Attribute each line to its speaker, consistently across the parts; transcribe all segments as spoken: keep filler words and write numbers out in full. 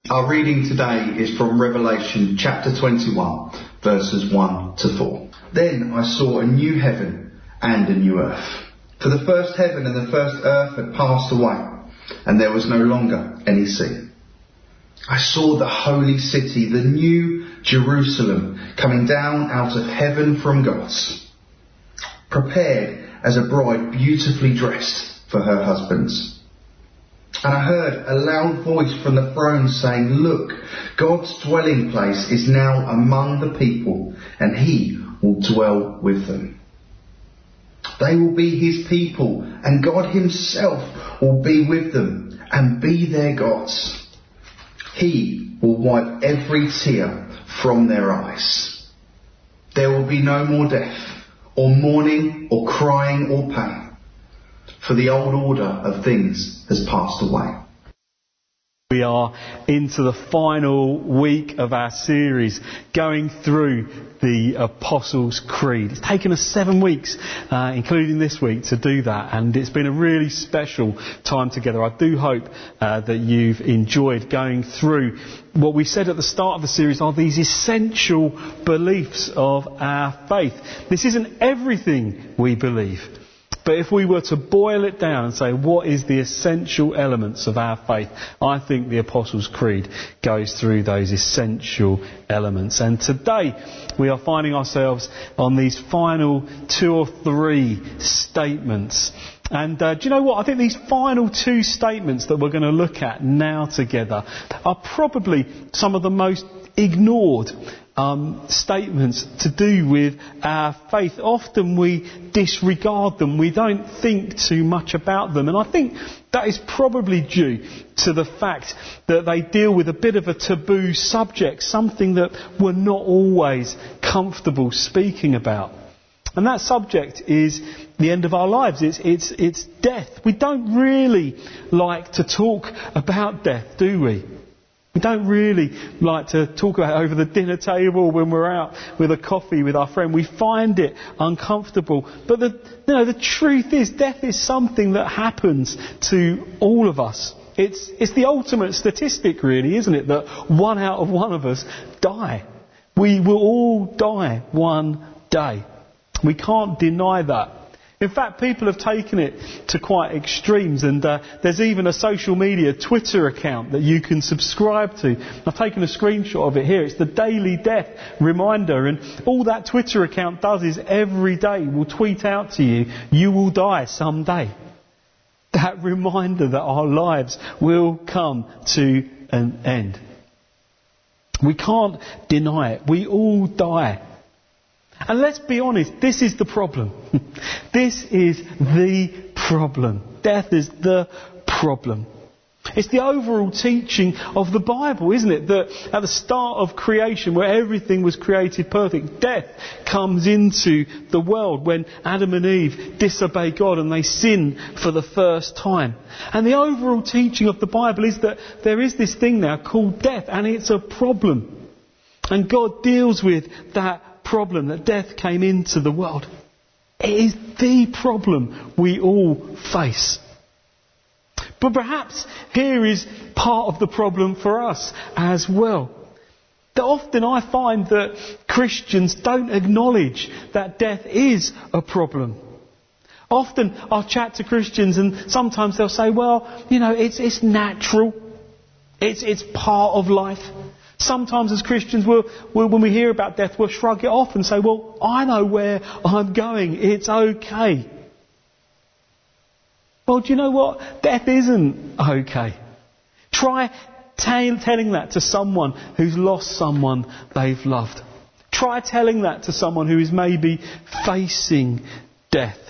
Speaker 1: Our reading today is from Revelation chapter twenty-one, verses one to four. Then I saw a new heaven and a new earth. For the first heaven and the first earth had passed away, and there was no longer any sea. I saw the holy city, the new Jerusalem, coming down out of heaven from God, prepared as a bride beautifully dressed for her husband. And I heard a loud voice from the throne saying, "Look, God's dwelling place is now among the people, and he will dwell with them. They will be his people, and God himself will be with them and be their God. He will wipe every tear from their eyes. There will be no more death, or mourning, or crying, or pain. For the old order of things has passed away."
Speaker 2: We are into the final week of our series, going through the Apostles' Creed. It's taken us seven weeks, uh, including this week, to do that, and it's been a really special time together. I do hope uh, that you've enjoyed going through what we said at the start of the series are these essential beliefs of our faith. This isn't everything we believe. But if we were to boil it down and say, what is the essential elements of our faith? I think the Apostles' Creed goes through those essential elements. And today we are finding ourselves on these final two or three statements. And uh, do you know what? I think these final two statements that we're going to look at now together are probably some of the most ignored Um, statements to do with our faith. Often we disregard them. We don't think too much about them. And I think that is probably due to the fact that they deal with a bit of a taboo subject, something that we're not always comfortable speaking about. And that subject is the end of our lives. It's, it's, it's death. We don't really like to talk about death, do we? We don't really like to talk about it over the dinner table when we're out with a coffee with our friend. We find it uncomfortable. But the, you know, the truth is, death is something that happens to all of us. It's, it's the ultimate statistic, really, isn't it? That one out of one of us die. We will all die one day. We can't deny that. In fact, people have taken it to quite extremes, and uh, there's even a social media Twitter account that you can subscribe to. I've taken a screenshot of it here. It's the Daily Death Reminder, and all that Twitter account does is every day will tweet out to you, "You will die someday." That reminder that our lives will come to an end. We can't deny it. We all die. And let's be honest, this is the problem. This is the problem. Death is the problem. It's the overall teaching of the Bible, isn't it? That at the start of creation, where everything was created perfect, death comes into the world when Adam and Eve disobey God and they sin for the first time. And the overall teaching of the Bible is that there is this thing now called death, and it's a problem. And God deals with that problem, that death came into the world. It is the problem we all face. But perhaps here is part of the problem for us as well. That often I find that Christians don't acknowledge that death is a problem. Often I'll chat to Christians and sometimes they'll say, well, you know, it's it's natural. It's it's part of life. Sometimes as Christians, we'll, we'll, when we hear about death, we'll shrug it off and say, well, I know where I'm going. It's okay. Well, do you know what? Death isn't okay. Try t- telling that to someone who's lost someone they've loved. Try telling that to someone who is maybe facing death.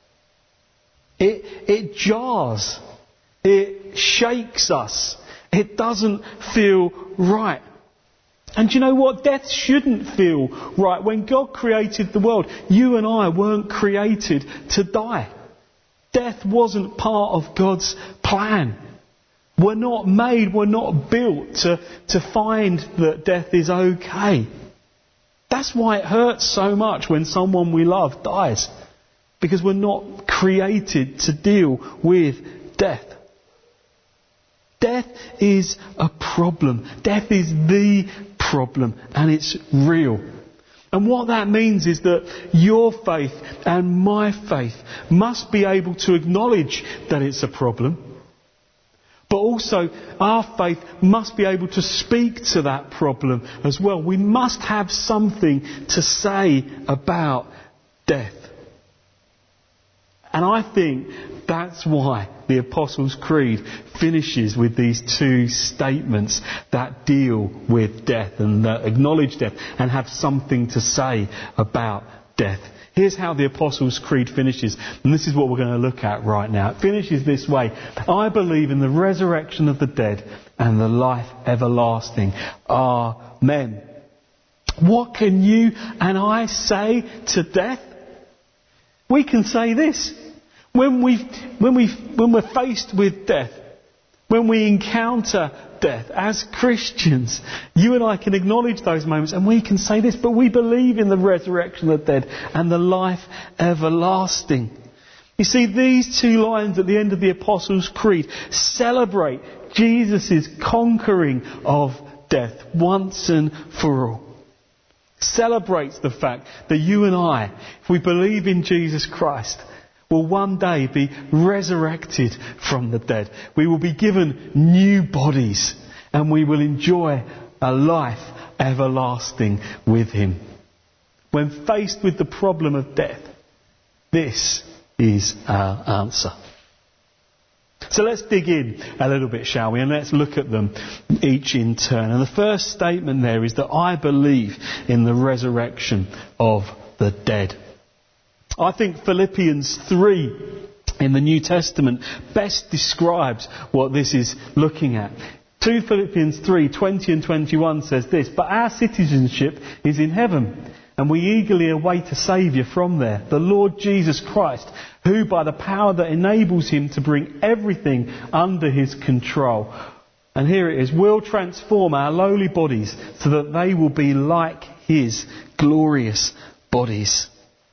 Speaker 2: It, it jars. It shakes us. It doesn't feel right. And do you know what? Death shouldn't feel right. When God created the world, you and I weren't created to die. Death wasn't part of God's plan. We're not made, we're not built to, to find that death is okay. That's why it hurts so much when someone we love dies. Because we're not created to deal with death. Death is a problem. Death is the problem, and it's real. And what that means is that your faith and my faith must be able to acknowledge that it's a problem. But also, our faith must be able to speak to that problem as well. We must have something to say about death. And I think that's why the Apostles' Creed finishes with these two statements that deal with death and that acknowledge death and have something to say about death. Here's how the Apostles' Creed finishes, and this is what we're going to look at right now. It finishes this way: I believe in the resurrection of the dead and the life everlasting. Amen. What can you and I say to death? We can say this. When we when we when we're faced with death, when we encounter death as Christians, you and I can acknowledge those moments and we can say this: but we believe in the resurrection of the dead and the life everlasting. You see, these two lines at the end of the Apostles' Creed celebrate Jesus' conquering of death once and for all. Celebrates the fact that you and I, if we believe in Jesus Christ, will one day be resurrected from the dead. We will be given new bodies and we will enjoy a life everlasting with Him. When faced with the problem of death, this is our answer. So let's dig in a little bit, shall we? And let's look at them each in turn. And the first statement there is that I believe in the resurrection of the dead. I think Philippians three in the New Testament best describes what this is looking at. two Philippians three, twenty and twenty-one says this: but our citizenship is in heaven, and we eagerly await a Saviour from there, the Lord Jesus Christ, who by the power that enables Him to bring everything under His control, and here it is, will transform our lowly bodies so that they will be like His glorious bodies.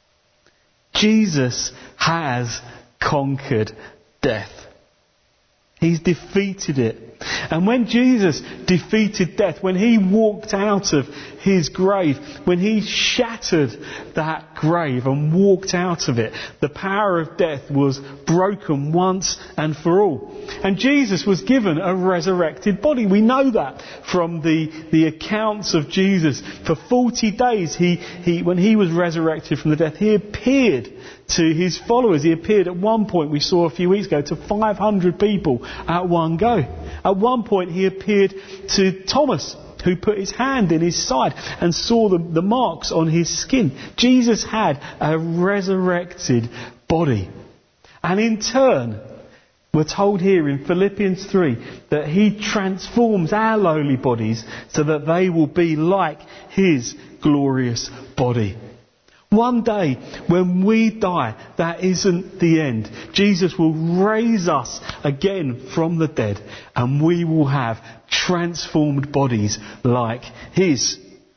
Speaker 2: Jesus has conquered death. He's defeated it. And when Jesus defeated death, when He walked out of His grave, when He shattered that grave and walked out of it, the power of death was broken once and for all. And Jesus was given a resurrected body. We know that from the, the accounts of Jesus. For forty days, he, he, when He was resurrected from the death, He appeared to His followers. He appeared at one point, we saw a few weeks ago, to five hundred people at one go. At one point He appeared to Thomas, who put his hand in his side and saw the, the marks on his skin. Jesus had a resurrected body. And in turn, we're told here in Philippians three that He transforms our lowly bodies so that they will be like His glorious body. One day, when we die, that isn't the end. Jesus will raise us again from the dead, and we will have transformed bodies like His.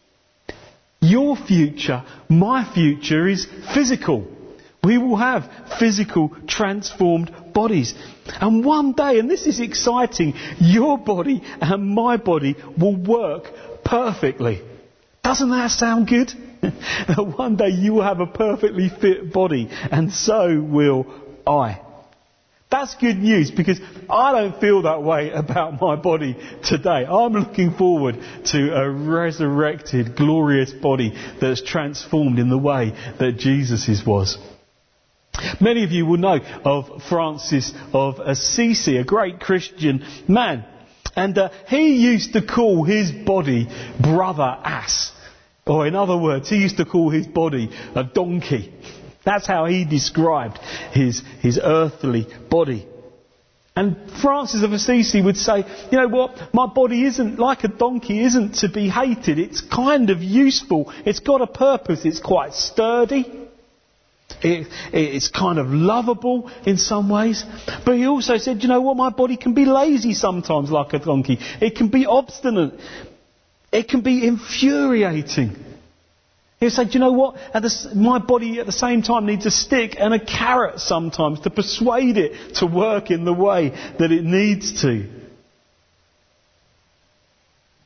Speaker 2: Your future, my future, is physical. We will have physical, transformed bodies. And one day, and this is exciting, your body and my body will work perfectly. Doesn't that sound good? One day you will have a perfectly fit body, and so will I. That's good news, because I don't feel that way about my body today. I'm looking forward to a resurrected, glorious body that's transformed in the way that Jesus' was. Many of you will know of Francis of Assisi, a great Christian man. And uh, he used to call his body brother ass. Or in other words, he used to call his body a donkey. That's how he described his, his earthly body. And Francis of Assisi would say, you know what, my body isn't like a donkey, isn't to be hated. It's kind of useful. It's got a purpose. It's quite sturdy. It, it's kind of lovable in some ways. But he also said, you know what, my body can be lazy sometimes like a donkey. It can be obstinate. It can be infuriating. He said, you know what, at the, my body at the same time needs a stick and a carrot sometimes to persuade it to work in the way that it needs to.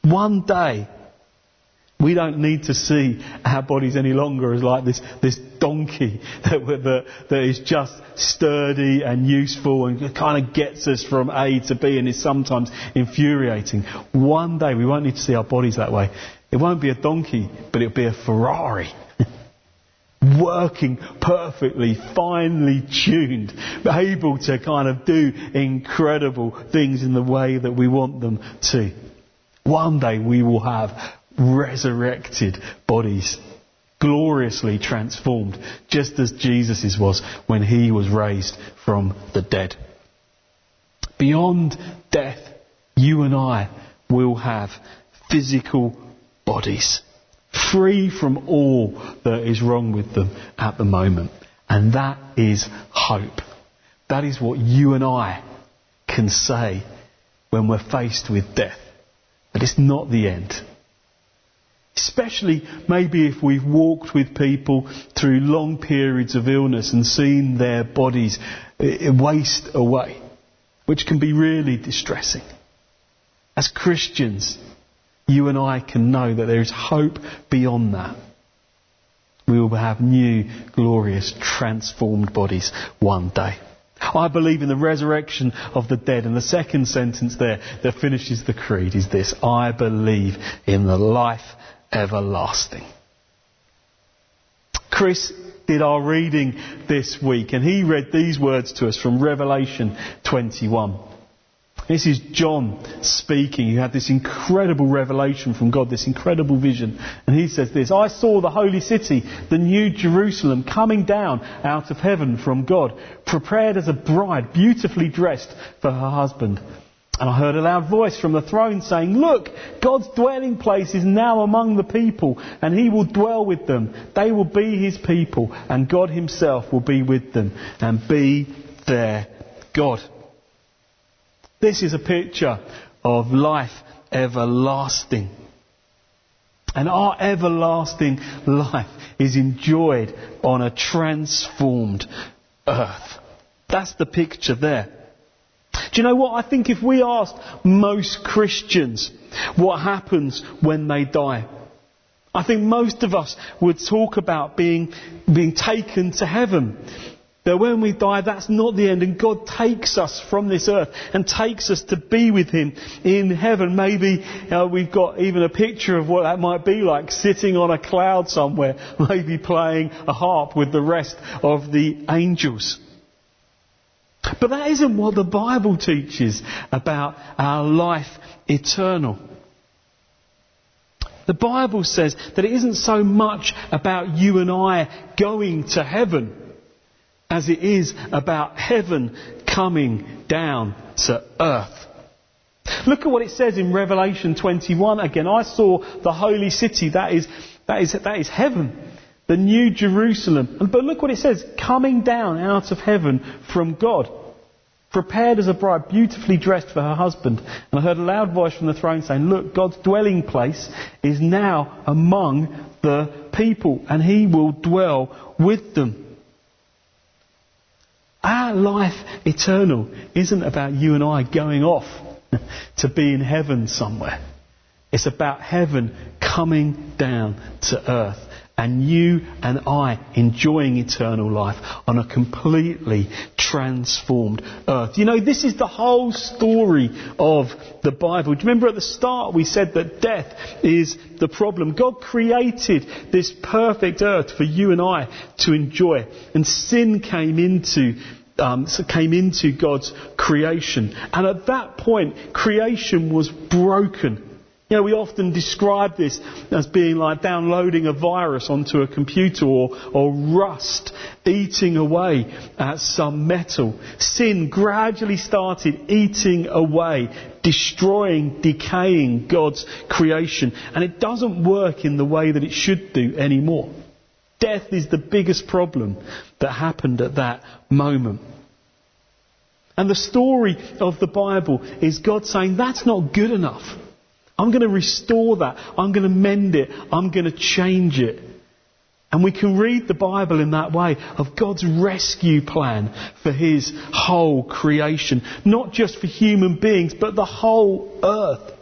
Speaker 2: One day, we don't need to see our bodies any longer as like this, this donkey that, that, that is just sturdy and useful and kind of gets us from A to B and is sometimes infuriating. One day we won't need to see our bodies that way. It won't be a donkey, but it'll be a Ferrari. Working perfectly, finely tuned, able to kind of do incredible things in the way that we want them to. One day we will have resurrected bodies, gloriously transformed, just as Jesus' was when he was raised from the dead. Beyond death, you and I will have physical bodies, free from all that is wrong with them at the moment. And that is hope. That is what you and I can say when we're faced with death. That it's not the end. Especially maybe if we've walked with people through long periods of illness and seen their bodies waste away, which can be really distressing. As Christians, you and I can know that there is hope beyond that. We will have new, glorious, transformed bodies one day. I believe in the resurrection of the dead. And the second sentence there that finishes the creed is this: I believe in the life everlasting. Chris did our reading this week, and he read these words to us from Revelation twenty-one. This is John speaking. He had this incredible revelation from God, this incredible vision. And he says this: I saw the holy city, the new Jerusalem, coming down out of heaven from God, prepared as a bride, beautifully dressed for her husband. And I heard a loud voice from the throne saying, look, God's dwelling place is now among the people, and he will dwell with them. They will be his people, and God himself will be with them and be their God. This is a picture of life everlasting. And our everlasting life is enjoyed on a transformed earth. That's the picture there. Do you know what? I think if we asked most Christians what happens when they die, I think most of us would talk about being, being taken to heaven. That when we die, that's not the end, and God takes us from this earth and takes us to be with him in heaven. Maybe uh, we've got even a picture of what that might be like, sitting on a cloud somewhere, maybe playing a harp with the rest of the angels. But that isn't what the Bible teaches about our life eternal. The Bible says that it isn't so much about you and I going to heaven as it is about heaven coming down to earth. Look at what it says in Revelation twenty-one again. I saw the holy city, that is, that is, that is heaven, the new Jerusalem. But look what it says, coming down out of heaven from God, prepared as a bride, beautifully dressed for her husband. And I heard a loud voice from the throne saying, look, God's dwelling place is now among the people, and he will dwell with them. Our life eternal isn't about you and I going off to be in heaven somewhere. It's about heaven coming down to earth, and you and I enjoying eternal life on a completely transformed earth. You know, this is the whole story of the Bible. Do you remember at the start we said that death is the problem? God created this perfect earth for you and I to enjoy, and sin came into Um, so came into God's creation. And at that point, creation was broken. You know, we often describe this as being like downloading a virus onto a computer, or, or rust eating away at some metal. Sin gradually started eating away, destroying, decaying God's creation. And it doesn't work in the way that it should do anymore. Death is the biggest problem that happened at that moment. And the story of the Bible is God saying, that's not good enough. I'm going to restore that. I'm going to mend it. I'm going to change it. And we can read the Bible in that way, of God's rescue plan for his whole creation. Not just for human beings, but the whole earth.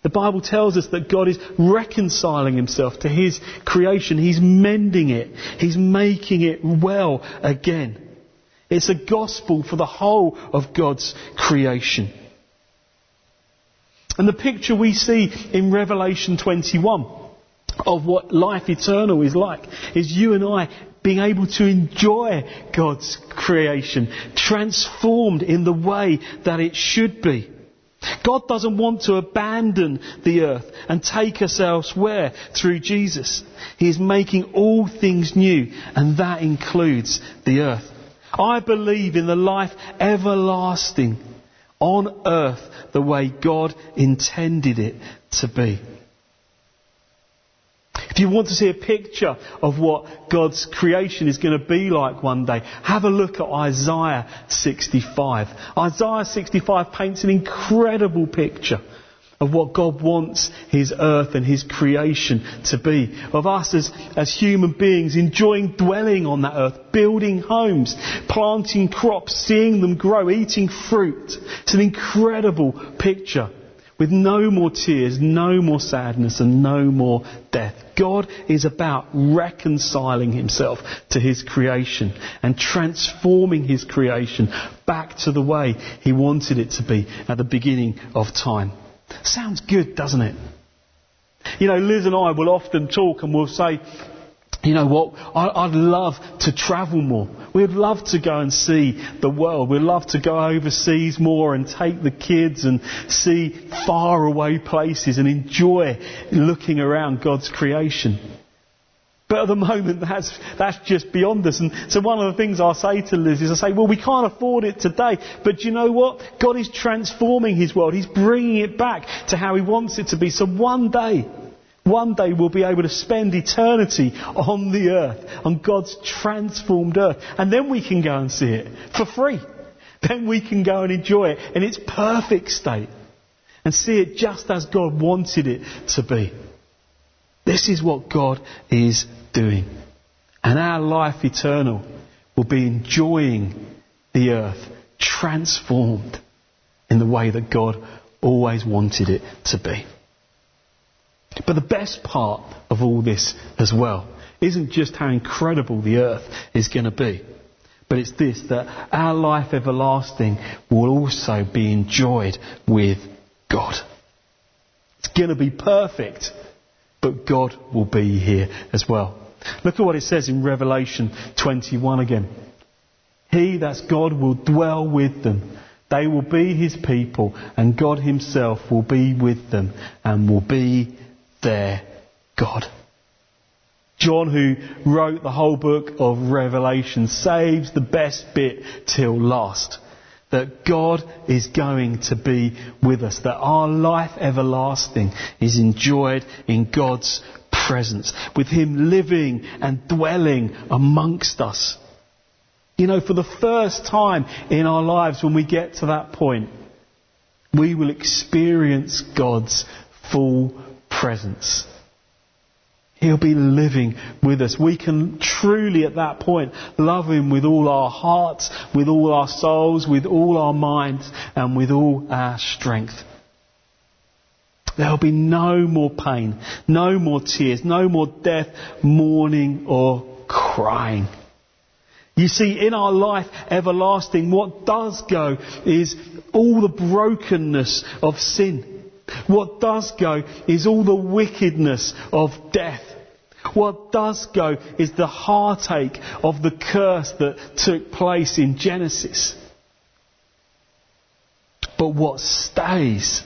Speaker 2: The Bible tells us that God is reconciling himself to his creation. He's mending it. He's making it well again. It's a gospel for the whole of God's creation. And the picture we see in Revelation twenty-one of what life eternal is like is you and I being able to enjoy God's creation, transformed in the way that it should be. God doesn't want to abandon the earth and take us elsewhere through Jesus. He is making all things new, and that includes the earth. I believe in the life everlasting on earth the way God intended it to be. If you want to see a picture of what God's creation is going to be like one day, have a look at Isaiah sixty-five. Isaiah sixty-five paints an incredible picture of what God wants his earth and his creation to be. Of us as, as human beings enjoying dwelling on that earth, building homes, planting crops, seeing them grow, eating fruit. It's an incredible picture. With no more tears, no more sadness and no more death. God is about reconciling himself to his creation and transforming his creation back to the way he wanted it to be at the beginning of time. Sounds good, doesn't it? You know, Liz and I will often talk and we'll say, you know what, I, I'd love to travel more. We'd love to go and see the world. We'd love to go overseas more and take the kids and see far away places and enjoy looking around God's creation. But at the moment, that's that's just beyond us. And so one of the things I say to Liz is I say, well, we can't afford it today. But you know what? God is transforming his world. He's bringing it back to how he wants it to be. So one day, one day we'll be able to spend eternity on the earth, on God's transformed earth. And then we can go and see it for free. Then we can go and enjoy it in its perfect state and see it just as God wanted it to be. This is what God is doing. And our life eternal will be enjoying the earth transformed in the way that God always wanted it to be. But the best part of all this as well isn't just how incredible the earth is going to be, but it's this, that our life everlasting will also be enjoyed with God. It's going to be perfect, but God will be here as well. Look at what it says in Revelation twenty-one again. He, that's God, will dwell with them. They will be his people, and God himself will be with them and will be their God. John, who wrote the whole book of Revelation, saves the best bit till last. That God is going to be with us. That our life everlasting is enjoyed in God's presence. With him living and dwelling amongst us. You know, for the first time in our lives, when we get to that point, we will experience God's full presence. He'll be living with us. We can truly at that point love him with all our hearts, with all our souls, with all our minds and with all our strength. There'll be no more pain, no more tears, no more death, mourning or crying. You see, in our life everlasting, what does go is all the brokenness of sin. What does go is all the wickedness of death. What does go is the heartache of the curse that took place in Genesis. But what stays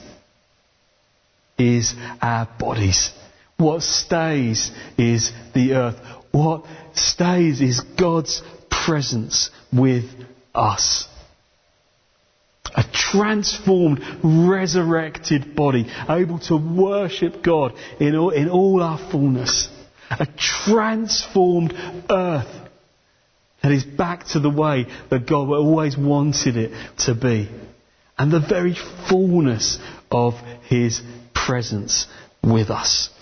Speaker 2: is our bodies. What stays is the earth. What stays is God's presence with us. A transformed, resurrected body, able to worship God in all, in all our fullness. A transformed earth that is back to the way that God always wanted it to be. And the very fullness of his presence with us.